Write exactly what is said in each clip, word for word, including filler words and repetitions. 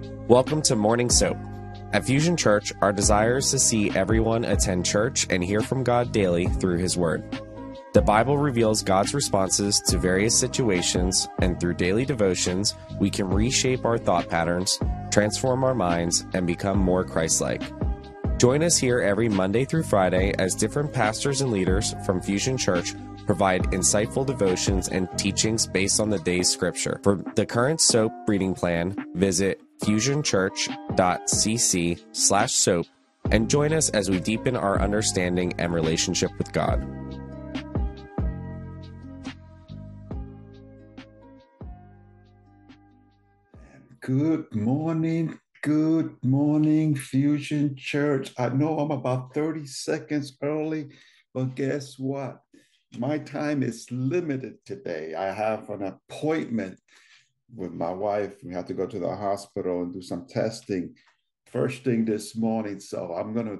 Welcome to Morning Soap. At Fusion Church, our desire is to see everyone attend church and hear from God daily through His Word. The Bible reveals God's responses to various situations, and through daily devotions, we can reshape our thought patterns, transform our minds, and become more Christ-like. Join us here every Monday through Friday as different pastors and leaders from Fusion Church provide insightful devotions and teachings based on the day's scripture. For the current soap reading plan, visit fusionchurch.cc slash soap and join us as we deepen our understanding and relationship with God. Good morning, good morning, Fusion Church. I know I'm about thirty seconds early, but guess what? My time is limited today. I have an appointment with my wife. We have to go to the hospital and do some testing first thing this morning. So I'm gonna,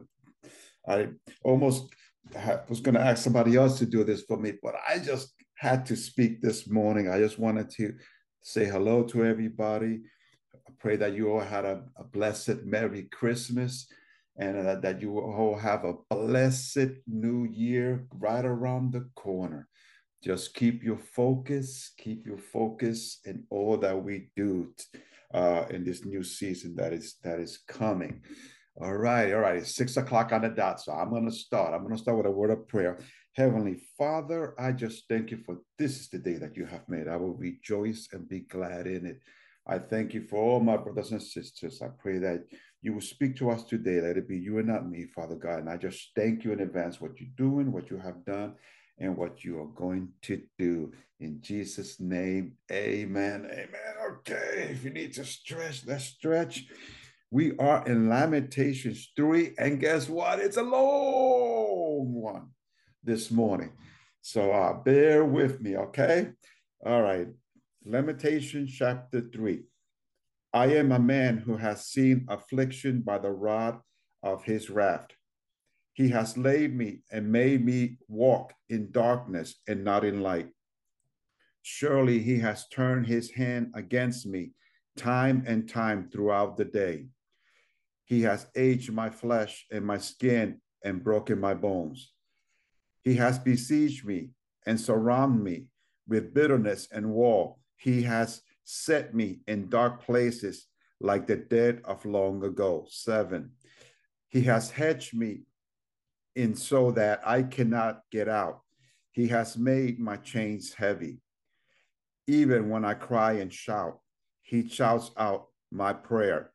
I almost was gonna ask somebody else to do this for me, but I just had to speak this morning. I just wanted to say hello to everybody. I pray that you all had a, a blessed Merry Christmas and uh, that you all have a blessed New Year right around the corner. Just keep your focus, keep your focus in all that we do uh, in this new season that is that is coming. All right, all right, it's six o'clock on the dot, so I'm gonna start. I'm gonna start with a word of prayer. Heavenly Father, I just thank you for this is the day that you have made. I will rejoice and be glad in it. I thank you for all my brothers and sisters. I pray that you will speak to us today. Let it be you and not me, Father God. And I just thank you in advance what you're doing, what you have done, and what you are going to do. In Jesus' name, amen, amen. Okay, if you need to stretch, let's stretch. We are in Lamentations three, and guess what? It's a long one this morning. So uh, bear with me, okay? All right. Lamentations chapter three. I am a man who has seen affliction by the rod of his wrath. He has laid me and made me walk in darkness and not in light. Surely he has turned his hand against me time and time throughout the day. He has aged my flesh and my skin and broken my bones. He has besieged me and surrounded me with bitterness and woe. He has set me in dark places like the dead of long ago. Seven. He has hedged me in so that I cannot get out. He has made my chains heavy. Even when I cry and shout, he shouts out my prayer.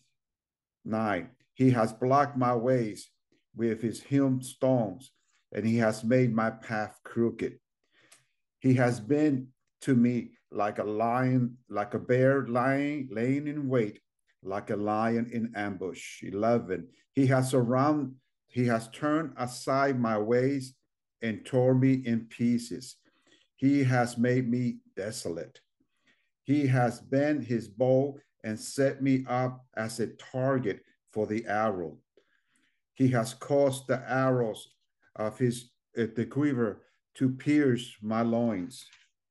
Nine. He has blocked my ways with his hewn stones, and he has made my path crooked. He has been to me like a lion, like a bear lying, laying in wait, like a lion in ambush. eleven. He has surrounded, he has turned aside my ways and tore me in pieces. He has made me desolate. He has bent his bow and set me up as a target for the arrow. He has caused the arrows of his uh, the quiver to pierce my loins.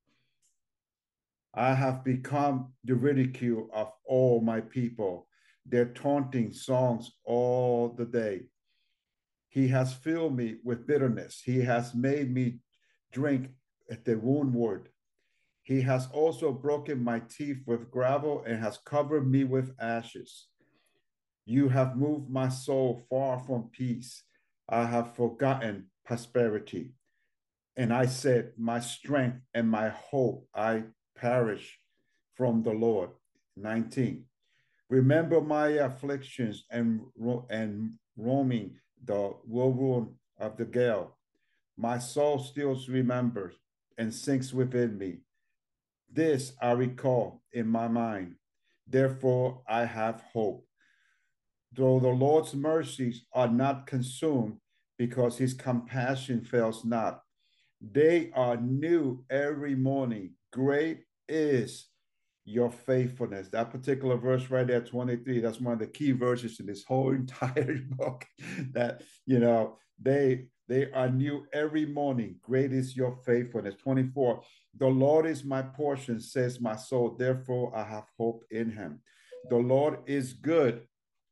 I have become the ridicule of all my people, their taunting songs all the day. He has filled me with bitterness. He has made me drink at the woundward. He has also broken my teeth with gravel and has covered me with ashes. You have moved my soul far from peace. I have forgotten prosperity. And I said, my strength and my hope, I perish from the Lord. nineteen. Remember my afflictions and, and roaming the whirlwind of the gale. My soul still remembers and sinks within me. This I recall in my mind. Therefore, I have hope. Though the Lord's mercies are not consumed, because his compassion fails not. They are new every morning. Great is your faithfulness. That particular verse right there, twenty-three, that's one of the key verses in this whole entire book. That, you know, they they are new every morning. Great is your faithfulness. twenty-four, the Lord is my portion, says my soul. Therefore, I have hope in him. The Lord is good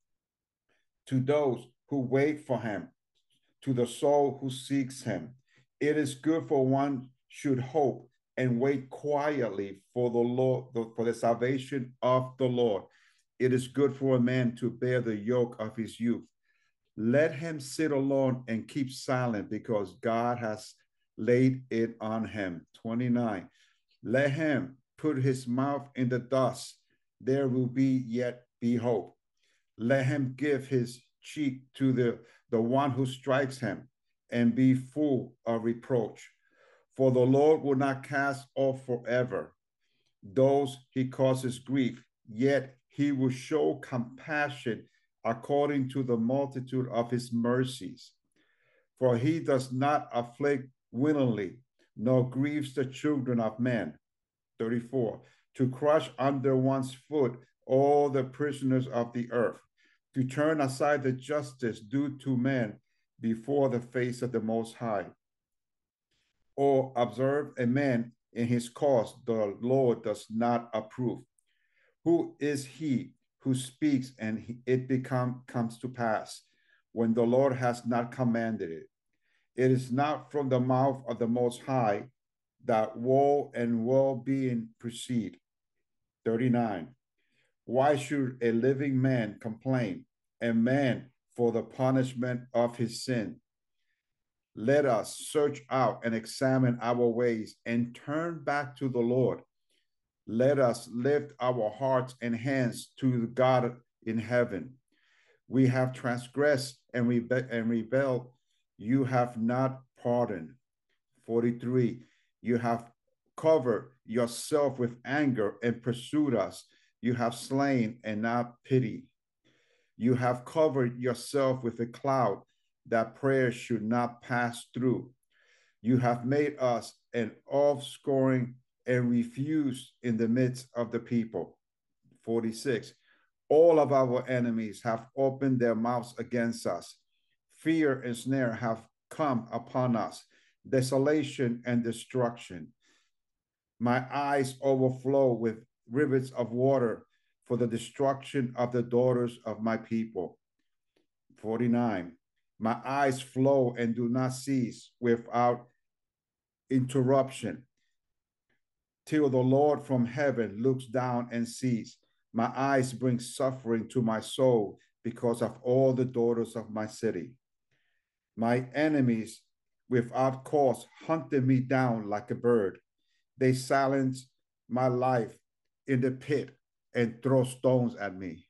to those who wait for him, to the soul who seeks him. It is good for one should hope and wait quietly for the Lord, for the salvation of the Lord. It is good for a man to bear the yoke of his youth. Let him sit alone and keep silent because God has laid it on him. twenty-nine. Let him put his mouth in the dust. There will be yet be hope. Let him give his cheek to the, the one who strikes him and be full of reproach. For the Lord will not cast off forever those he causes grief, yet he will show compassion according to the multitude of his mercies. For he does not afflict willingly, nor grieves the children of men. thirty-four. To crush under one's foot all the prisoners of the earth, to turn aside the justice due to men before the face of the Most High, or observe a man in his cause the Lord does not approve. Who is he who speaks and it become, comes to pass when the Lord has not commanded it? It is not from the mouth of the Most High that woe and well-being proceed. thirty-nine. Why should a living man complain, a man for the punishment of his sin? Let us search out and examine our ways and turn back to the Lord. Let us lift our hearts and hands to God in heaven. We have transgressed and, rebe- and rebelled. You have not pardoned. forty-three. You have covered yourself with anger and pursued us. You have slain and not pity. You have covered yourself with a cloud that prayer should not pass through. You have made us an offscoring and refuse in the midst of the people. forty-six. All of our enemies have opened their mouths against us. Fear and snare have come upon us, desolation and destruction. My eyes overflow with rivers of water for the destruction of the daughters of my people. forty-nine. My eyes flow and do not cease without interruption, till the Lord from heaven looks down and sees. My eyes bring suffering to my soul because of all the daughters of my city. My enemies without cause hunted me down like a bird. They silence my life in the pit and throw stones at me.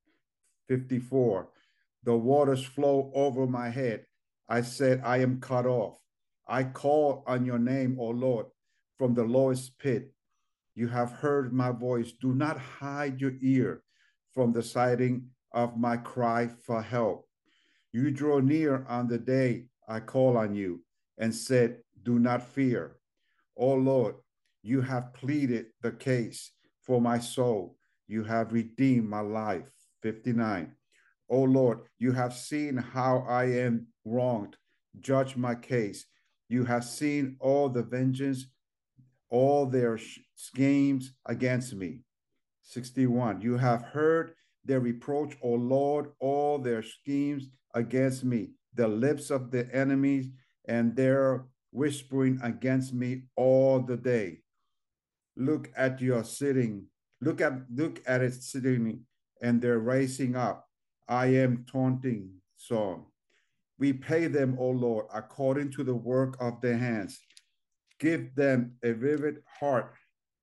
fifty-four. The waters flow over my head. I said, I am cut off. I call on your name, O Lord, from the lowest pit. You have heard my voice. Do not hide your ear from the sighting of my cry for help. You draw near on the day I call on you and said, do not fear. O Lord, you have pleaded the case for my soul. You have redeemed my life. fifty-nine. O Lord, you have seen how I am wronged. Judge my case. You have seen all the vengeance, all their schemes against me. sixty-one. You have heard their reproach, O Lord, all their schemes against me, the lips of the enemies and their whispering against me all the day. Look at your sitting, look at look at it sitting, and they're raising up. I am taunting song. We pay them, O Lord, according to the work of their hands. Give them a vivid heart.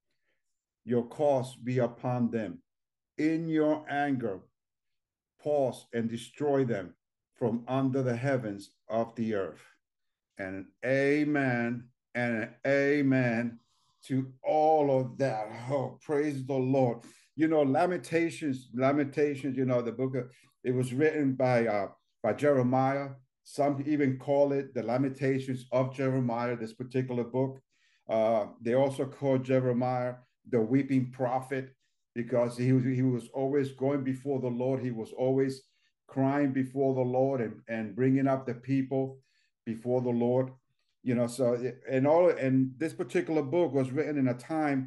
Your cause be upon them. In your anger, pause and destroy them from under the heavens of the earth. And amen and amen to all of that. Oh, praise the Lord. You know, Lamentations, Lamentations, you know, the book of, it was written by uh, by Jeremiah. Some even call it the Lamentations of Jeremiah, this particular book. Uh, they also call Jeremiah the weeping prophet because he was, he was always going before the Lord. He was always crying before the Lord and, and bringing up the people before the Lord. You know, so and all and this particular book was written in a time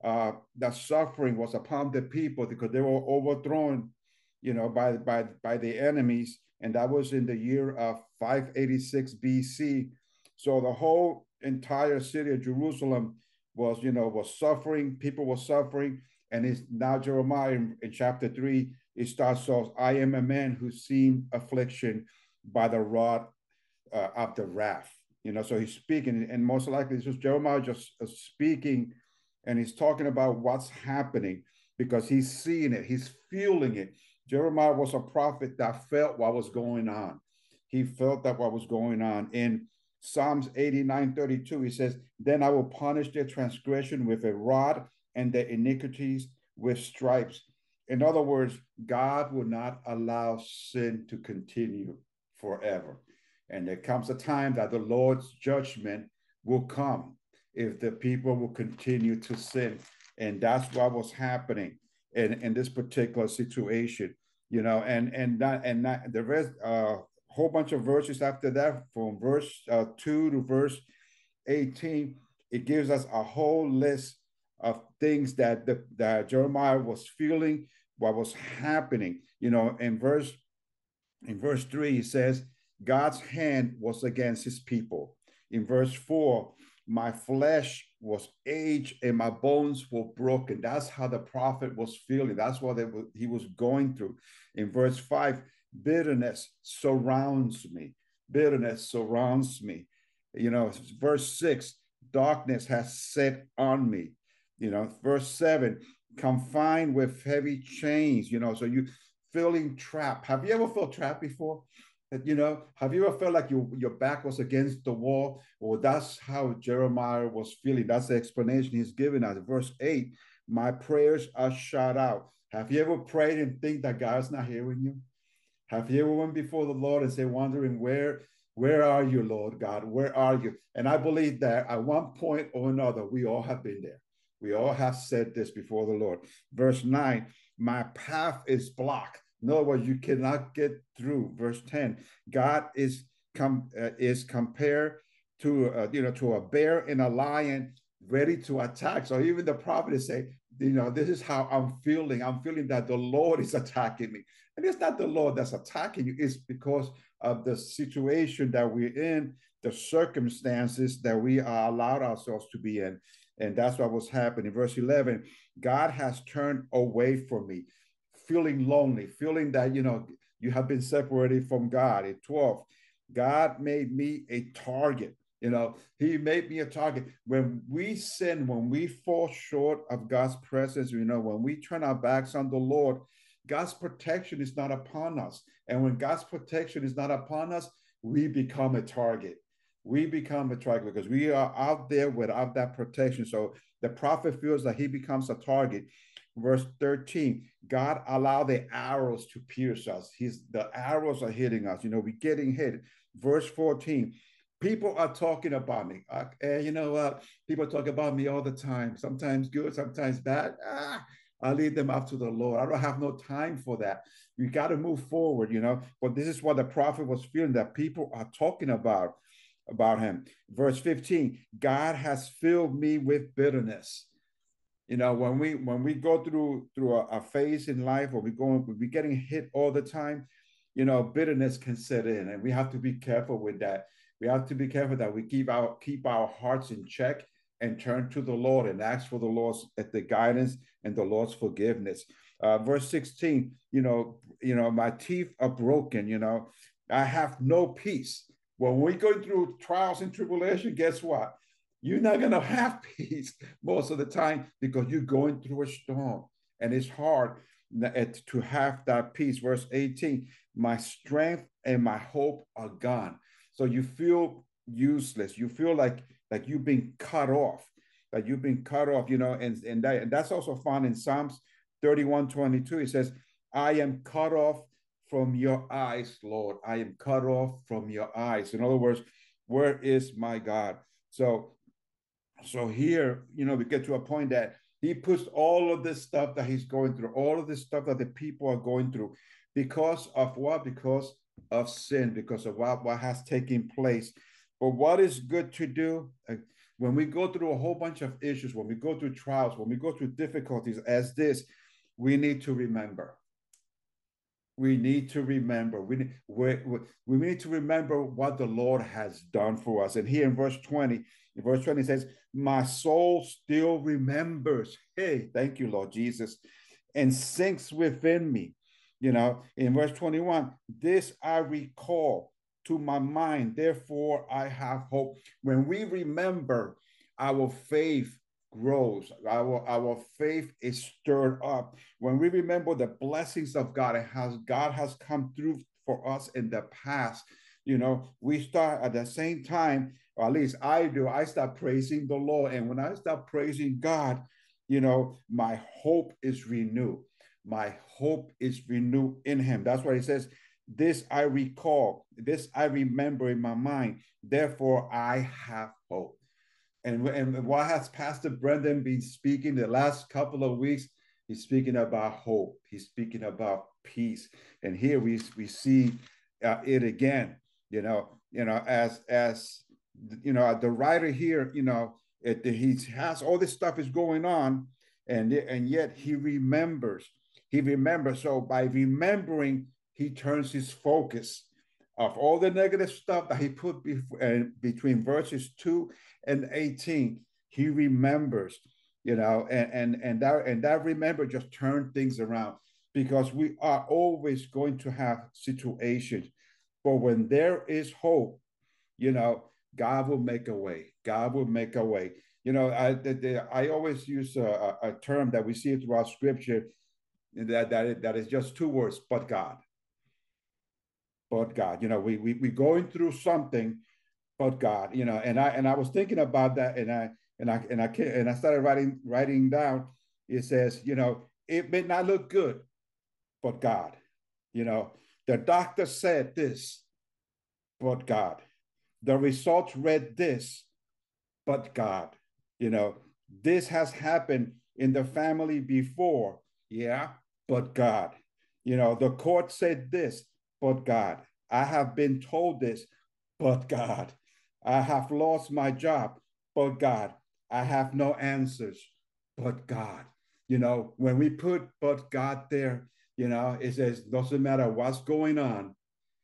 uh, the suffering was upon the people because they were overthrown, you know, by by by the enemies, and that was in the year of five eighty-six B C. So the whole entire city of Jerusalem was, you know, was suffering. People were suffering, and it's now Jeremiah in, in chapter three. It starts off, "I am a man who's seen affliction by the rod uh, of the wrath." You know, so he's speaking, and most likely this was Jeremiah just uh, speaking, and he's talking about what's happening because he's seeing it, he's feeling it. Jeremiah was a prophet that felt what was going on. He felt that what was going on. In Psalms eighty-nine thirty-two, he says, "Then I will punish their transgression with a rod and their iniquities with stripes." In other words, God will not allow sin to continue forever. And there comes a time that the Lord's judgment will come if the people will continue to sin. And that's what was happening in, in this particular situation, you know, and and that and that the rest uh whole bunch of verses after that, from verse uh, two to verse eighteen, it gives us a whole list of things that the that Jeremiah was feeling, what was happening. You know, in verse in verse three, it says, God's hand was against his people. In verse four, my flesh was aged and my bones were broken. That's how the prophet was feeling. That's what were, he was going through. In verse five, bitterness surrounds me. Bitterness surrounds me. You know, verse six, darkness has set on me. You know, verse seven, confined with heavy chains. You know, so you feeling trapped. Have you ever felt trapped before? You know, have you ever felt like your, your back was against the wall? Well, that's how Jeremiah was feeling. That's the explanation he's giving us. Verse eight, my prayers are shut out. Have you ever prayed and think that God's not hearing you? Have you ever went before the Lord and say, wondering, where, where are you, Lord God? Where are you? And I believe that at one point or another, we all have been there. We all have said this before the Lord. Verse nine, my path is blocked. In other words, you cannot get through. Verse ten, God is com- uh, is compared to uh, you know to a bear and a lion ready to attack. So even the prophet is saying, you know, this is how I'm feeling. I'm feeling that the Lord is attacking me, and it's not the Lord that's attacking you. It's because of the situation that we're in, the circumstances that we are allowed ourselves to be in, and that's what was happening. Verse eleven, God has turned away from me. Feeling lonely, feeling that, you know, you have been separated from God. At twelve, God made me a target. You know, he made me a target. When we sin, when we fall short of God's presence, you know, when we turn our backs on the Lord, God's protection is not upon us. And when God's protection is not upon us, we become a target. We become a target because we are out there without that protection. So the prophet feels that he becomes a target. Verse thirteen, God allowed the arrows to pierce us. He's the arrows are hitting us. You know, we're getting hit. Verse fourteen, people are talking about me. Uh, and you know what? Uh, people talk about me all the time. Sometimes good, sometimes bad. Ah, I lead them up to the Lord. I don't have no time for that. You got to move forward, you know. But this is what the prophet was feeling, that people are talking about about him. Verse fifteen, God has filled me with bitterness. You know, when we when we go through through a, a phase in life, or we go we're getting hit all the time, you know, bitterness can set in, and we have to be careful with that. We have to be careful that we keep our keep our hearts in check and turn to the Lord and ask for the Lord's the guidance and the Lord's forgiveness. Uh, verse sixteen, you know, you know, my teeth are broken. You know, I have no peace. When we go through trials and tribulation, guess what? You're not going to have peace most of the time because you're going through a storm, and it's hard to have that peace. Verse eighteen, my strength and my hope are gone. So you feel useless. You feel like like you've been cut off, that you've been cut off, you know, and, and, that, and that's also found in Psalms thirty-one twenty-two. It says, I am cut off from your eyes, Lord. I am cut off from your eyes. In other words, where is my God? So So here, you know, we get to a point that he puts all of this stuff that he's going through, all of this stuff that the people are going through, because of what? Because of sin, because of what, what has taken place. But what is good to do? when we go through a whole bunch of issues, when we go through trials, when we go through difficulties as this, we need to remember. We need to remember. We need, we, we, we need to remember what the Lord has done for us. And here in verse twenty, in verse twenty says, my soul still remembers. Hey, thank you, Lord Jesus, and sinks within me. You know, in verse twenty-one, this I recall to my mind, therefore I have hope. When we remember, our faith grows, our our faith is stirred up. When we remember the blessings of God and how God has come through for us in the past, you know, we start at the same time, or at least I do, I start praising the Lord. And when I start praising God, you know, my hope is renewed. My hope is renewed in him. That's why he says, this I recall, this I remember in my mind, therefore I have hope. And, and what has Pastor Brendan been speaking the last couple of weeks? He's speaking about hope. He's speaking about peace. And here we, we see uh, it again, you know, you know, as, as, you know, the writer here, you know, it, he has all this stuff is going on, and, and yet he remembers, he remembers. So by remembering, he turns his focus of all the negative stuff that he put before, uh, between verses two and eighteen. He remembers, you know, and, and, and that, and that remember just turn things around, because we are always going to have situations. But when there is hope, you know, God will make a way. God will make a way. You know, I, the, the, I always use a, a term that we see throughout scripture that, that, that is just two words, but God. But God, you know, we we we going through something, but God, you know, and I and I was thinking about that, and I and I and I and I started writing writing down. It says, you know, it may not look good, but God, you know, the doctor said this, but God, the results read this, but God, you know, this has happened in the family before, yeah, but God, you know, the court said this, but God. I have been told this, but God. I have lost my job, but God. I have no answers, but God. You know, when we put but God there, you know, it says, doesn't matter what's going on,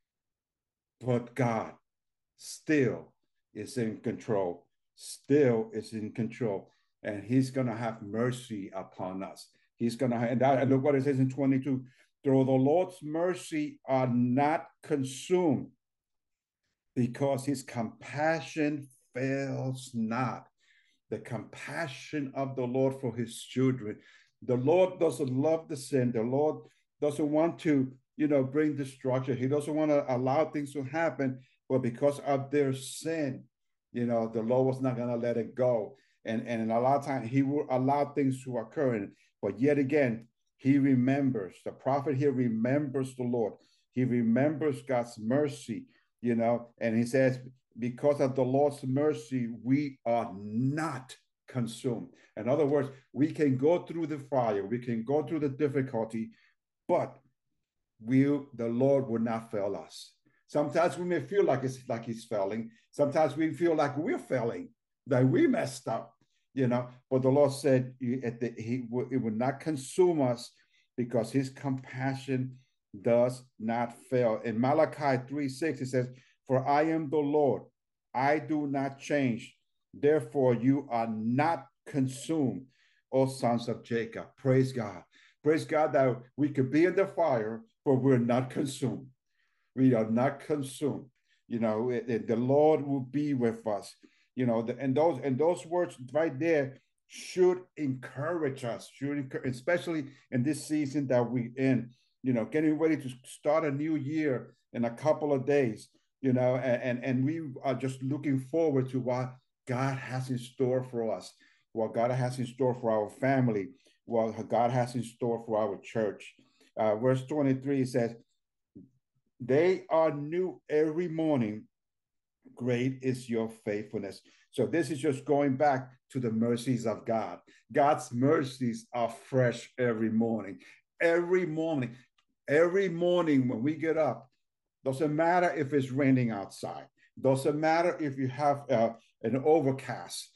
but God still is in control, still is in control. And he's going to have mercy upon us. He's going to, and, that, and look what it says in twenty-two, through the Lord's mercy are not consumed, because his compassion fails not. The compassion of the Lord for his children. The Lord doesn't love the sin. The Lord doesn't want to, you know, bring destruction. He doesn't want to allow things to happen, but because of their sin, you know, the Lord was not going to let it go. And, and a lot of times he will allow things to occur. But yet again, he remembers. The prophet here remembers the Lord. He remembers God's mercy, you know, and he says, because of the Lord's mercy, we are not consumed. In other words, we can go through the fire, we can go through the difficulty, but we, the Lord will not fail us. Sometimes we may feel like it's like he's failing. Sometimes we feel like we're failing, that we messed up, you know. But the Lord said he, he it would not consume us, because his compassion does not fail. In Malachi three six, it says, for I am the Lord, I do not change. Therefore, you are not consumed, O sons of Jacob. Praise God. Praise God that we could be in the fire, but we're not consumed. We are not consumed. You know, it, it, the Lord will be with us. You know, the, and those and those words right there should encourage us, should encourage, especially in this season that we're in. You know, getting ready to start a new year in a couple of days. You know, and, and and we are just looking forward to what God has in store for us, what God has in store for our family, what God has in store for our church. Uh, verse twenty-three says, they are new every morning. Great is your faithfulness. So this is just going back to the mercies of God. God's mercies are fresh every morning. Every morning, every morning when we get up, doesn't matter if it's raining outside. Doesn't matter if you have uh, an overcast.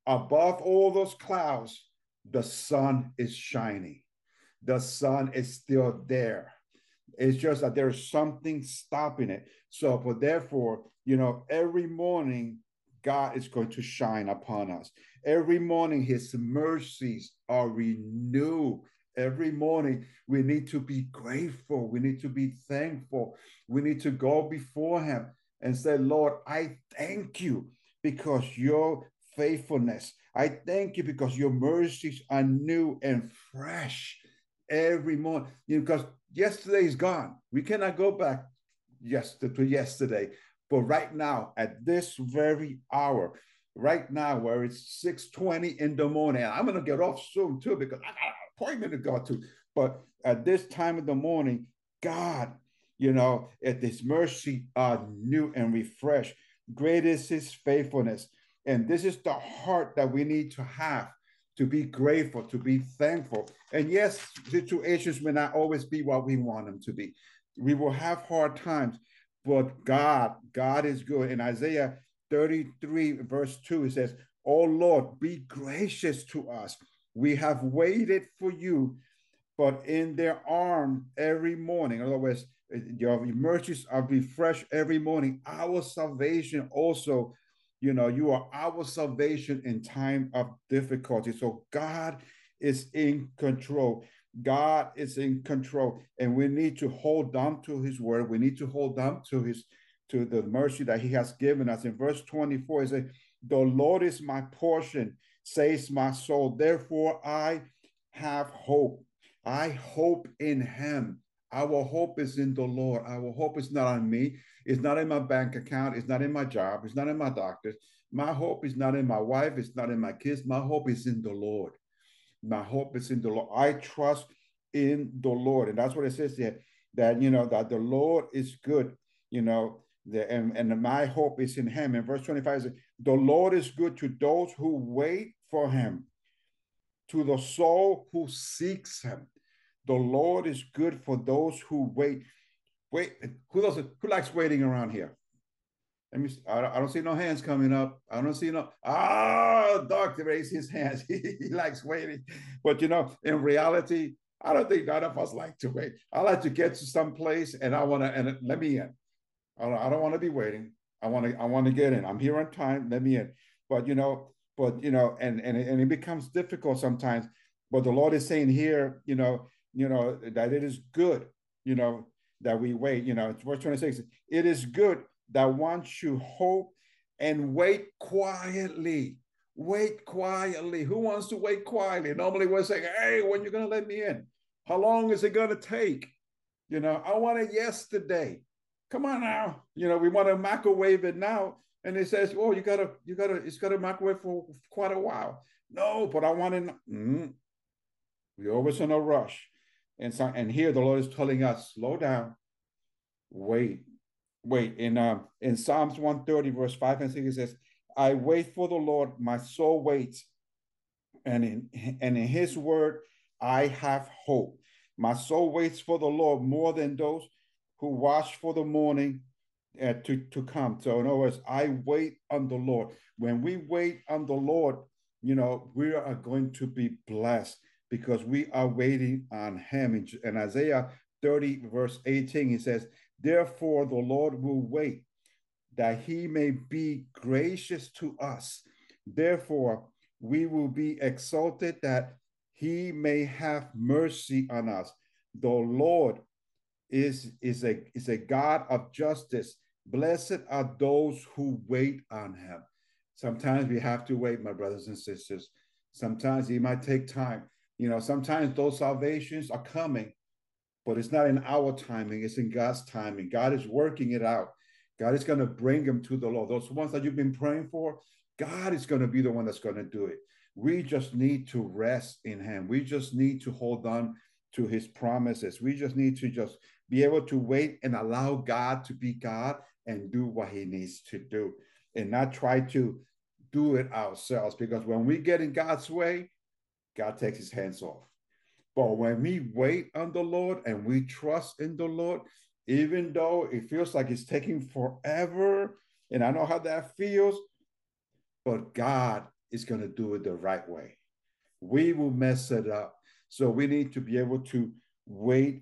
above all those clouds, the sun is shining. The sun is still there. It's just that there's something stopping it. So, but therefore, you know, every morning, God is going to shine upon us. Every morning, his mercies are renewed. Every morning, we need to be grateful. We need to be thankful. We need to go before him and say, Lord, I thank you because your faithfulness. I thank you because your mercies are new and fresh every morning. You know, because yesterday is gone. We cannot go back yesterday to yesterday. But right now, at this very hour, right now, where it's six twenty in the morning, and I'm going to get off soon too because I got an appointment to go to. But at this time of the morning, God, you know, at this mercy are new and refreshed. Great is his faithfulness. And this is the heart that we need to have, to be grateful, to be thankful. And yes, situations may not always be what we want them to be. We will have hard times, but God, God is good. In Isaiah thirty-three, verse two, it says, "Oh Lord, be gracious to us. We have waited for you, but in their arm every morning." In other words, your mercies are refreshed every morning. Our salvation also, you know, you are our salvation in time of difficulty. So God is in control. God is in control, and we need to hold on to his word. We need to hold on to his to the mercy that he has given us. In verse twenty-four, it says, "The Lord is my portion, says my soul. Therefore I have hope." I hope in him. Our hope is in the Lord. Our hope is not on me. It's not in my bank account. It's not in my job. It's not in my doctors. My hope is not in my wife. It's not in my kids. My hope is in the Lord. My hope is in the Lord. I trust in the Lord. And that's what it says here, that, you know, that the Lord is good, you know, the, and, and my hope is in him. In verse twenty-five, it says, "The Lord is good to those who wait for him, to the soul who seeks him." The Lord is good for those who wait. Wait, who doesn't? Who likes waiting around here? Let me. I don't, I don't see no hands coming up. I don't see no. Ah, Doctor raised his hands. he, he likes waiting, but you know, in reality, I don't think none of us like to wait. I like to get to some place, and I want to. And let me in. I don't, I don't want to be waiting. I want to. I want to get in. I'm here on time. Let me in. But you know. But you know, and and and it becomes difficult sometimes. But the Lord is saying here, you know, you know that it is good, you know, that we wait. You know, verse twenty-six. It is good that one should hope and wait quietly. Wait quietly. Who wants to wait quietly? Normally we're saying, "Hey, when you're going to let me in? How long is it going to take? You know, I want it yesterday. Come on now." You know, we want to microwave it now. And it says, "Oh, you gotta, you gotta, it's got to microwave for quite a while." No, but I want to. Mm, we're always in a rush. And so, and here the Lord is telling us, slow down, wait, wait. In uh, in Psalms one thirty, verse five and six, it says, "I wait for the Lord, my soul waits, and in and in his word I have hope. My soul waits for the Lord more than those who watch for the morning uh, to, to come." So in other words, I wait on the Lord. When we wait on the Lord, you know, we are going to be blessed because we are waiting on him. In, in Isaiah thirty, verse eighteen, he says, "Therefore the Lord will wait, that he may be gracious to us. Therefore we will be exalted, that he may have mercy on us. The Lord is, is, a, is a God of justice. Blessed are those who wait on him." Sometimes we have to wait, my brothers and sisters. Sometimes it might take time. You know, sometimes those salvations are coming, but it's not in our timing, it's in God's timing. God is working it out. God is going to bring them to the Lord. Those ones that you've been praying for, God is going to be the one that's going to do it. We just need to rest in him. We just need to hold on to his promises. We just need to just be able to wait and allow God to be God and do what he needs to do, and not try to do it ourselves. Because when we get in God's way, God takes his hands off. But when we wait on the Lord and we trust in the Lord, even though it feels like it's taking forever, and I know how that feels, but God is going to do it the right way. We will mess it up. So we need to be able to wait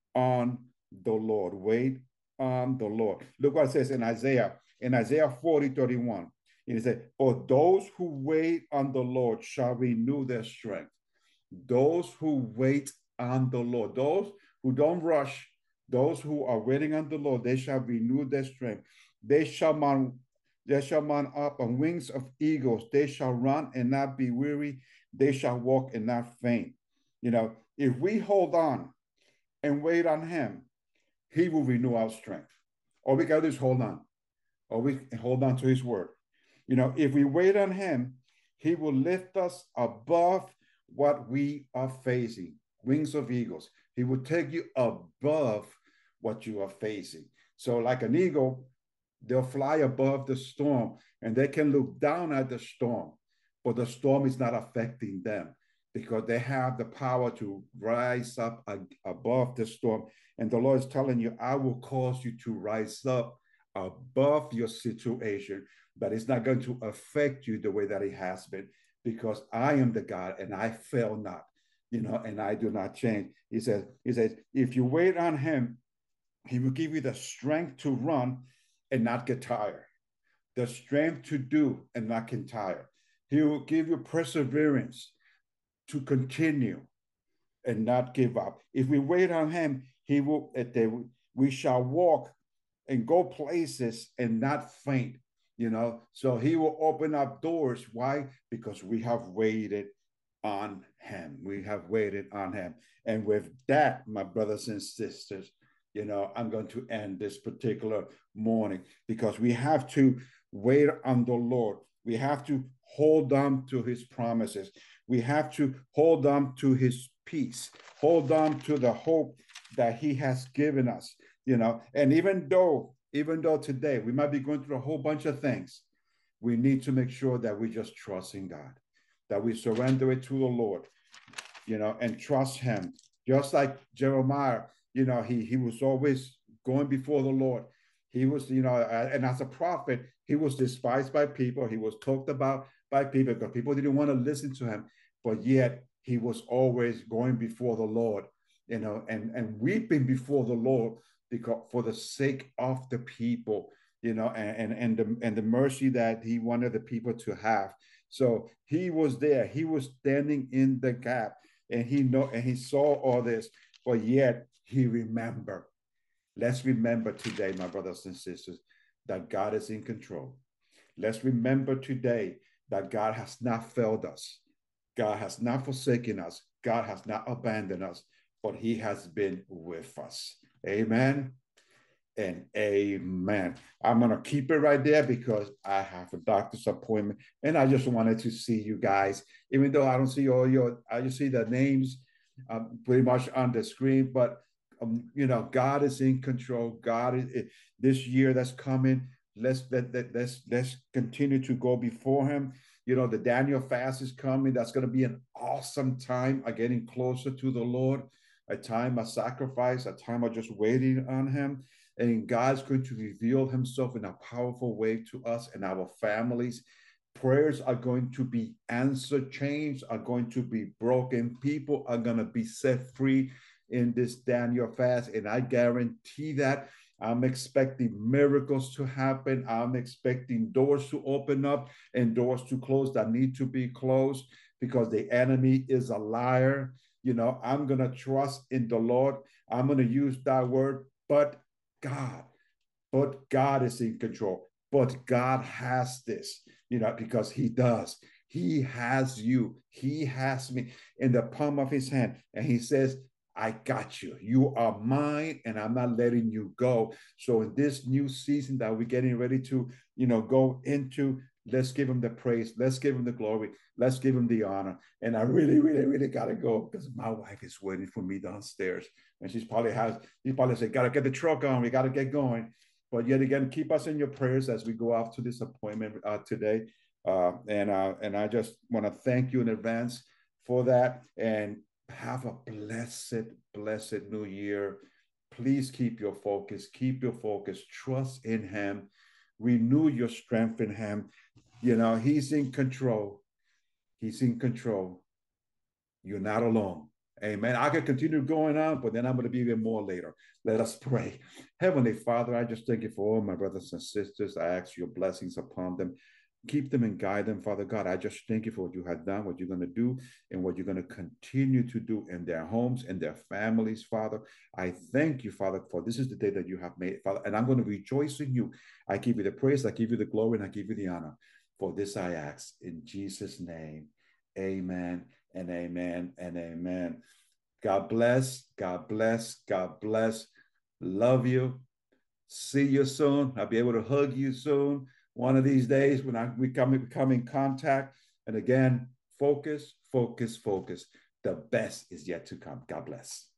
on the Lord. Wait on the Lord. Look what it says in Isaiah, in Isaiah forty, thirty-one. It says, for those who wait on the Lord shall renew their strength. Those who wait on the Lord, those who don't rush, those who are waiting on the Lord, they shall renew their strength. They shall mount, they shall mount up on wings of eagles. They shall run and not be weary. They shall walk and not faint. You know, if we hold on and wait on him, he will renew our strength. All we got to do is hold on. Or we hold on to his word. You know, if we wait on him, he will lift us above what we are facing. Wings of eagles. He will take you above what you are facing. So like an eagle, they'll fly above the storm and they can look down at the storm, but the storm is not affecting them because they have the power to rise up above the storm. And the Lord is telling you, I will cause you to rise up above your situation, but it's not going to affect you the way that it has been, because I am the God and I fail not, you know, and I do not change. He says, he says, if you wait on him, he will give you the strength to run and not get tired, the strength to do and not get tired. He will give you perseverance to continue and not give up. If we wait on him, he will, we shall walk and go places and not faint, you know. So he will open up doors. Why? Because we have waited on him. We have waited on him. And with that, my brothers and sisters, you know, I'm going to end this particular morning because we have to wait on the Lord. We have to hold on to his promises. We have to hold on to his peace, hold on to the hope that he has given us. You know, and even though, even though today we might be going through a whole bunch of things, we need to make sure that we just trust in God, that we surrender it to the Lord, you know, and trust him. Just like Jeremiah, you know, he, he was always going before the Lord. He was, you know, and as a prophet, he was despised by people. He was talked about by people because people didn't want to listen to him, but yet he was always going before the Lord, you know, and, and weeping before the Lord because for the sake of the people, you know, and, and, and, the, and the mercy that he wanted the people to have. So he was there, he was standing in the gap, and he know, and he saw all this, but yet he remembered. Let's remember today, my brothers and sisters, that God is in control. Let's remember today that God has not failed us. God has not forsaken us. God has not abandoned us, but he has been with us. Amen and amen. I'm going to keep it right there because I have a doctor's appointment and I just wanted to see you guys, even though I don't see all your, I just see the names um, pretty much on the screen, but um, you know, God is in control. God is it, this year that's coming. Let's let, let, let's let's continue to go before him. You know, the Daniel fast is coming. That's going to be an awesome time of getting closer to the Lord, a time of sacrifice, a time of just waiting on him. And God's going to reveal himself in a powerful way to us and our families. Prayers are going to be answered. Chains are going to be broken. People are going to be set free in this Daniel fast. And I guarantee that. I'm expecting miracles to happen. I'm expecting doors to open up and doors to close that need to be closed because the enemy is a liar. You know, I'm going to trust in the Lord. I'm going to use that word, but God, but God is in control. But God has this, you know, because he does. He has you. He has me in the palm of his hand. And he says, I got you. You are mine, and I'm not letting you go. So in this new season that we're getting ready to, you know, go into, let's give him the praise. Let's give him the glory. Let's give him the honor. And I really, really, really got to go because my wife is waiting for me downstairs. And she's probably has, she probably said, got to get the truck on. We got to get going. But yet again, keep us in your prayers as we go off to this appointment uh, today. Uh, and, uh, and I just want to thank you in advance for that. And have a blessed, blessed new year. Please keep your focus. Keep your focus. Trust in him. Renew your strength in him. You know, he's in control. He's in control. You're not alone. Amen. I could continue going on, but then I'm going to be even more later. Let us pray. Heavenly Father, I just thank you for all my brothers and sisters. I ask your blessings upon them. Keep them and guide them, Father God. I just thank you for what you have done, what you're going to do, and what you're going to continue to do in their homes and their families, Father. I thank you, Father, for this is the day that you have made, Father, and I'm going to rejoice in you. I give you the praise, I give you the glory, and I give you the honor. For this I ask in Jesus' name. Amen and amen and amen. God bless. God bless. God bless. Love you. See you soon. I'll be able to hug you soon. One of these days when I we come, come in contact. And again, focus, focus, focus. The best is yet to come. God bless.